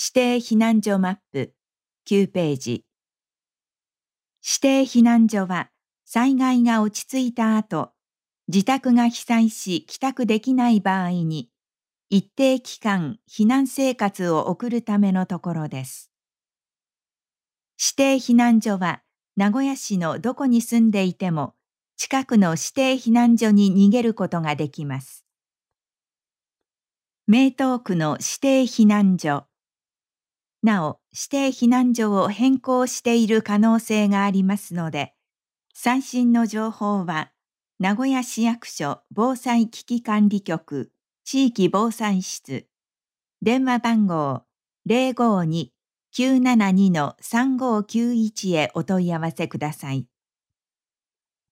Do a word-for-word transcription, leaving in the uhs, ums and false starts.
指定避難所マップきゅうページ。指定避難所は災害が落ち着いた後、自宅が被災し帰宅できない場合に、一定期間避難生活を送るためのところです。指定避難所は名古屋市のどこに住んでいても、近くの指定避難所に逃げることができます。名東区の指定避難所。なお、指定避難所を変更している可能性がありますので、最新の情報は、名古屋市役所防災危機管理局地域防災室、電話番号 ゼロごに きゅうななに さんごきゅういち へお問い合わせください。